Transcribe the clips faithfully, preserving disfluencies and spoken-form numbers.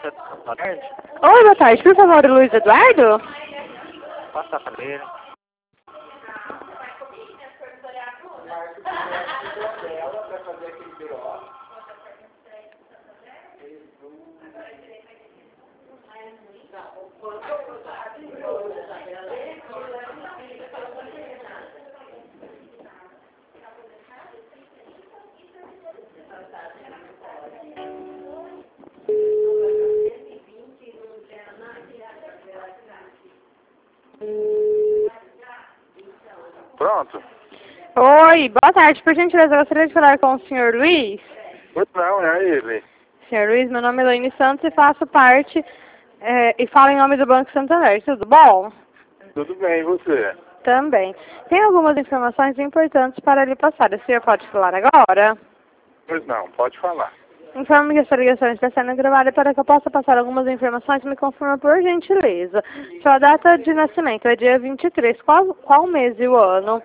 Boa tarde. Oi, boa tarde. Por favor, o Luiz Eduardo? Passa para ele. Pronto. Oi, boa tarde. Por gentileza, eu gostaria de falar com o senhor Luiz. Pois não, é ele. senhor Luiz, meu nome é Elaine Santos e faço parte é, e falo em nome do Banco Santander. Tudo bom? Tudo bem, e você? Também. Tem algumas informações importantes para lhe passar. O senhor pode falar agora? Pois não, pode falar. Informe que essa ligação está sendo gravada para que eu possa passar algumas informações. Me confirma por gentileza. Sua data de nascimento é dia vinte e três. Qual, qual mês e o ano?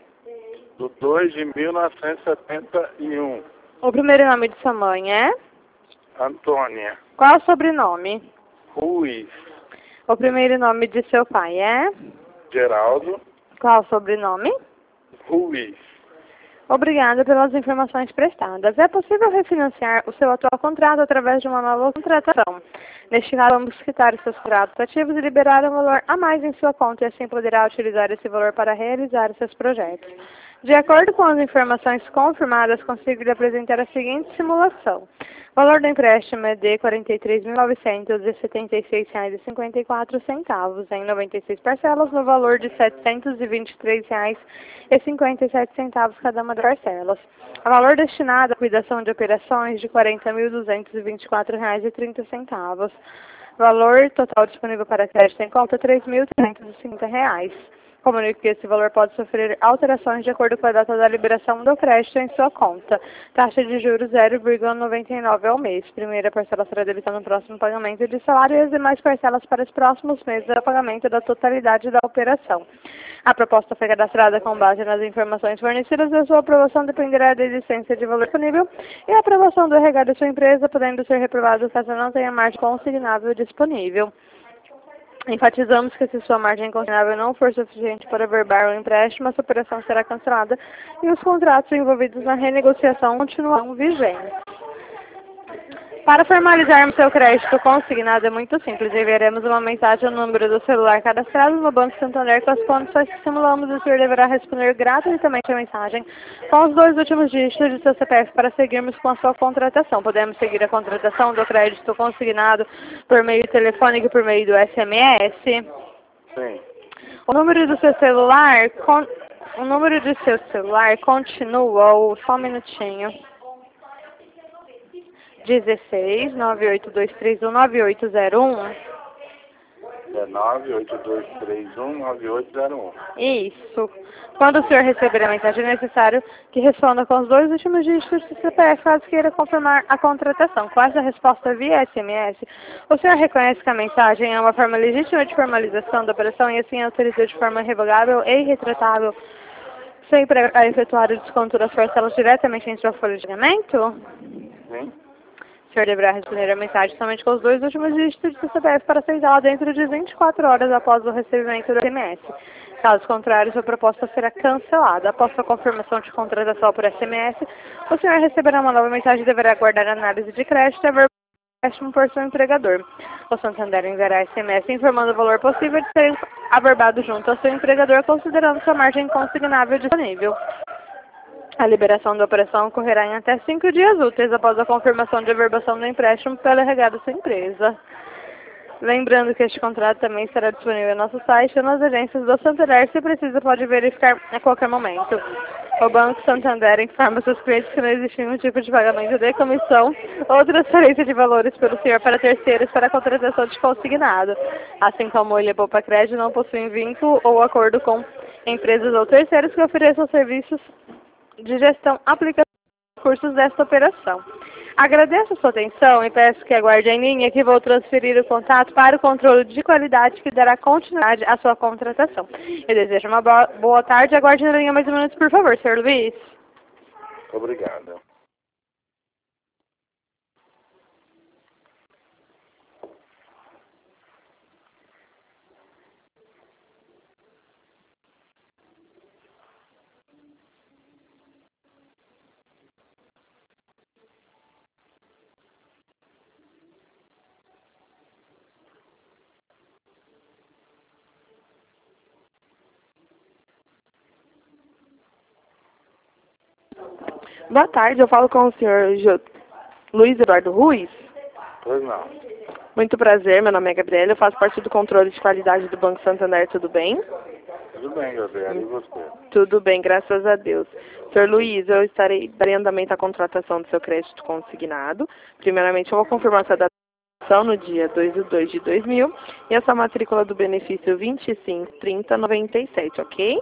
Do dois de mil novecentos e setenta e um. O primeiro nome de sua mãe é? Antônia. Qual o sobrenome? Ruiz. O primeiro nome de seu pai é? Geraldo. Qual o sobrenome? Ruiz. Obrigada pelas informações prestadas. É possível refinanciar o seu atual contrato através de uma nova contratação. Neste caso, vamos quitar os seus contratos ativos e liberar um valor a mais em sua conta e assim poderá utilizar esse valor para realizar os seus projetos. De acordo com as informações confirmadas, consigo lhe apresentar a seguinte simulação. O valor do empréstimo é de quarenta e três mil novecentos e setenta e seis reais e cinquenta e quatro centavos em noventa e seis parcelas, no valor de setecentos e vinte e três reais e cinquenta e sete centavos cada uma das parcelas. O valor destinado à cuidação de operações de quarenta mil duzentos e vinte e quatro reais e trinta centavos. Valor total disponível para crédito em conta três mil trezentos e cinquenta reais. Comunico que esse valor pode sofrer alterações de acordo com a data da liberação do crédito em sua conta. Taxa de juros zero vírgula noventa e nove ao mês. Primeira parcela será debitada no próximo pagamento de salário e as demais parcelas para os próximos meses é o pagamento da totalidade da operação. A proposta foi cadastrada com base nas informações fornecidas e a sua aprovação dependerá da existência de valor disponível e a aprovação do R H da sua empresa, podendo ser reprovado caso não tenha margem consignável disponível. Enfatizamos que se sua margem consignável não for suficiente para averbar o empréstimo, essa operação será cancelada e os contratos envolvidos na renegociação continuarão vigentes. Para formalizarmos seu crédito consignado é muito simples. Enviaremos uma mensagem no número do celular cadastrado no Banco Santander com as condições que simulamos e o senhor deverá responder gratuitamente a mensagem com os dois últimos dígitos de seu C P F para seguirmos com a sua contratação. Podemos seguir a contratação do crédito consignado por meio telefônico e por meio do S M S. Sim. O número do seu celular, con... o número do seu celular continua, ou só um minutinho. dezesseis, nove oito dois três um, nove oito zero um. É nove oito dois três um nove oito zero um. Isso. Quando o senhor receber a mensagem, é necessário que responda com os dois últimos dígitos do C P F, caso queira confirmar a contratação. Com essa resposta via S M S, o senhor reconhece que a mensagem é uma forma legítima de formalização da operação e assim autoriza de forma irrevogável e irretratável sempre a efetuar o desconto das parcelas diretamente em sua folha de pagamento? Sim. O senhor deverá responder a mensagem somente com os dois últimos dígitos do C P F para aceitá-la dentro de vinte e quatro horas após o recebimento do S M S. Caso contrário, sua proposta será cancelada. Após a confirmação de contratação por S M S, o senhor receberá uma nova mensagem e deverá aguardar a análise de crédito e averbar o empréstimo por seu empregador. O Santander enviará S M S informando o valor possível de ser averbado junto ao seu empregador, considerando sua margem consignável disponível. A liberação da operação ocorrerá em até cinco dias úteis após a confirmação de averbação do empréstimo pelo R H da sua empresa. Lembrando que este contrato também estará disponível no nosso site ou nas agências do Santander. Se precisa, pode verificar a qualquer momento. O Banco Santander informa seus clientes que não existe nenhum tipo de pagamento de comissão ou transferência de valores pelo senhor para terceiros para a contratação de consignado. Assim como ele e Poupa Crédito não possuem vínculo ou acordo com empresas ou terceiros que ofereçam serviços de gestão aplicação dos cursos desta operação. Agradeço a sua atenção e peço que aguarde em linha que vou transferir o contato para o controle de qualidade que dará continuidade à sua contratação. Eu desejo uma boa, boa tarde. Aguarde na linha mais um minuto, por favor, senhor Luiz. Obrigado. Boa tarde, eu falo com o senhor Jo- Luiz Eduardo Ruiz. Pois não. Muito prazer, meu nome é Gabriela, eu faço parte do controle de qualidade do Banco Santander, tudo bem? Tudo bem, Gabriela, e você? Tudo bem, graças a Deus. senhor Luiz, eu estarei darei andamento à contratação do seu crédito consignado. Primeiramente, eu vou confirmar sua datação no dia dois de dois de dois mil e a sua matrícula do benefício vinte e cinco trinta noventa e sete, ok?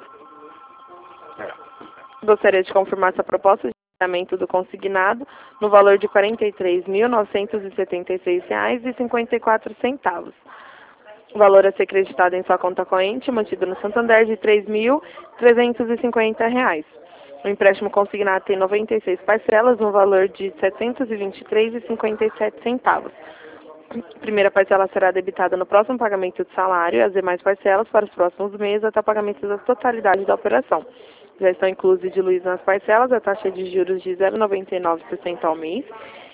É. Gostaria de confirmar sua proposta de pagamento do consignado no valor de quarenta e três mil novecentos e setenta e seis reais e cinquenta e quatro centavos. O valor a ser creditado em sua conta corrente, mantido no Santander, de três mil trezentos e cinquenta reais. O empréstimo consignado tem noventa e seis parcelas, no valor de setecentos e vinte e três reais e cinquenta e sete centavos. A primeira parcela será debitada no próximo pagamento de salário e as demais parcelas para os próximos meses até o pagamento da totalidade da operação. Já estão inclusos e diluídos nas parcelas a taxa de juros de zero vírgula noventa e nove por cento ao mês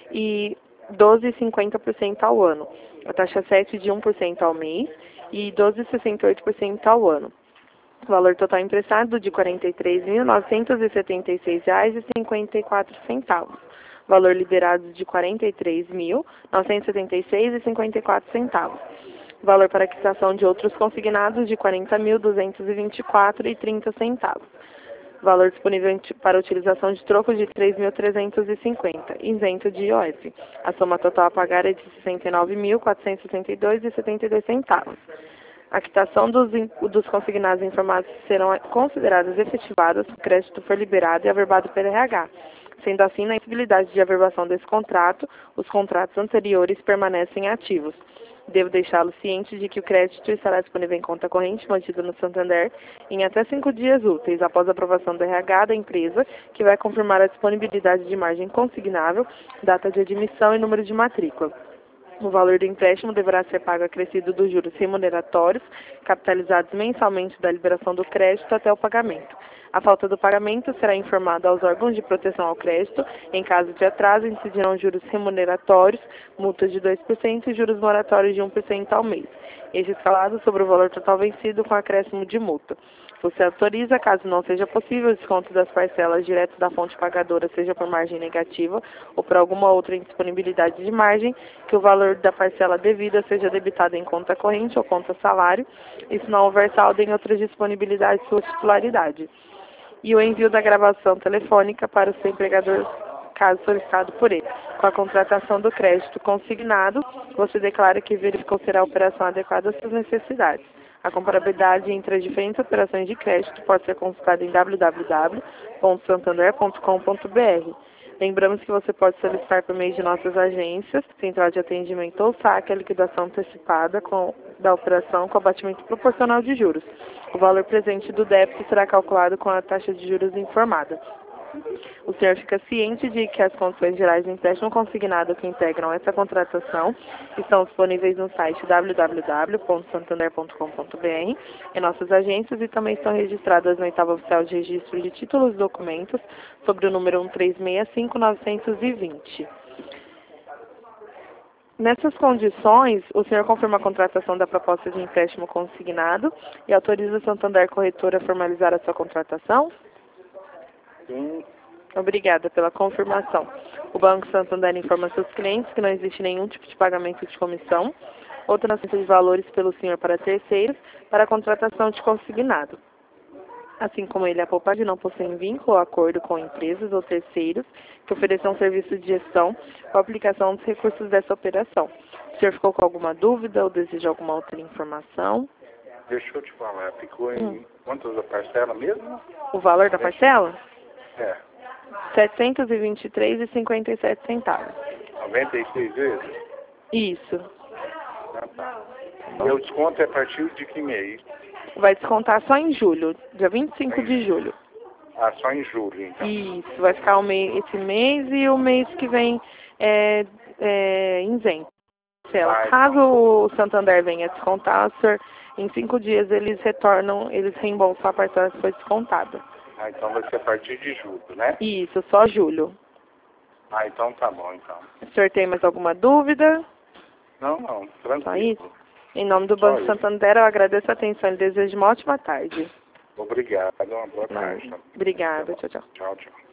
e doze vírgula cinquenta por cento ao ano. A taxa sete de um por cento ao mês e doze vírgula sessenta e oito por cento ao ano. O valor total emprestado de quarenta e três mil novecentos e setenta e seis reais e cinquenta e quatro centavos. Valor liberado de quarenta e três mil novecentos e setenta e seis reais e cinquenta e quatro centavos. Valor para quitação de outros consignados de quarenta mil duzentos e vinte e quatro reais e trinta centavos. Valor disponível para utilização de trocos de três mil trezentos e cinquenta, isento de I O F. A soma total a pagar é de sessenta e nove mil quatrocentos e sessenta e dois reais e setenta e dois centavos. A quitação dos, dos consignados informados serão consideradas efetivadas se o crédito for liberado e averbado pelo R H. Sendo assim, na impossibilidade de averbação desse contrato, os contratos anteriores permanecem ativos. Devo deixá-lo ciente de que o crédito estará disponível em conta corrente mantido no Santander em até cinco dias úteis após a aprovação do R H da empresa, que vai confirmar a disponibilidade de margem consignável, data de admissão e número de matrícula. O valor do empréstimo deverá ser pago acrescido dos juros remuneratórios, capitalizados mensalmente da liberação do crédito até o pagamento. A falta do pagamento será informada aos órgãos de proteção ao crédito. Em caso de atraso, incidirão juros remuneratórios, multas de dois por cento e juros moratórios de um por cento ao mês. Este escalado sobre o valor total vencido com acréscimo de multa. Você autoriza, caso não seja possível, o desconto das parcelas direto da fonte pagadora, seja por margem negativa ou por alguma outra indisponibilidade de margem, que o valor da parcela devida seja debitado em conta corrente ou conta salário, e se não houver saldo em outras disponibilidades de sua titularidade. E o envio da gravação telefônica para o seu empregador, caso solicitado por ele. Com a contratação do crédito consignado, você declara que verificou ser a operação adequada às suas necessidades. A comparabilidade entre as diferentes operações de crédito pode ser consultada em w w w ponto santander ponto com ponto b r. Lembramos que você pode solicitar por meio de nossas agências, central de atendimento ou saque, a liquidação antecipada com, da operação com abatimento proporcional de juros. O valor presente do débito será calculado com a taxa de juros informada. O senhor fica ciente de que as condições gerais do empréstimo consignado que integram essa contratação estão disponíveis no site w w w ponto santander ponto com ponto b r, em nossas agências, e também estão registradas na oitava oficial de registro de títulos e documentos sobre o número um três seis cinco nove dois zero. Nessas condições, o senhor confirma a contratação da proposta de empréstimo consignado e autoriza o Santander Corretora a formalizar a sua contratação? Sim. Obrigada pela confirmação. O Banco Santander informa seus clientes que não existe nenhum tipo de pagamento de comissão ou transferência de valores pelo senhor para terceiros para a contratação de consignado. Assim como ele, a Poupade não possui vínculo ou acordo com empresas ou terceiros que ofereçam serviço de gestão ou aplicação dos recursos dessa operação. O senhor ficou com alguma dúvida ou deseja alguma outra informação? Deixa eu te falar, ficou em Hum. quantas da parcela mesmo? O valor da parcela? É, setecentos e vinte e três reais e cinquenta e sete centavos. noventa e seis vezes? Isso. Ah, tá. E o desconto é a partir de que mês? Vai descontar só em julho, dia vinte e cinco de julho. Ah, só em julho, então. Isso, vai ficar o mês, esse mês e o mês que vem é, é isento. Vai. Caso o Santander venha descontar, senhor, em cinco dias eles retornam, eles reembolsam a parcela que foi descontada. Ah, então vai ser a partir de julho, né? Isso, só julho. Ah, então tá bom, então. O senhor tem mais alguma dúvida? Não, não, Só tranquilo. isso? Em nome do Só Banco isso. Santander, eu agradeço a atenção e desejo uma ótima tarde. Obrigado, uma boa tarde. Obrigada, tchau, tchau. Tchau, tchau.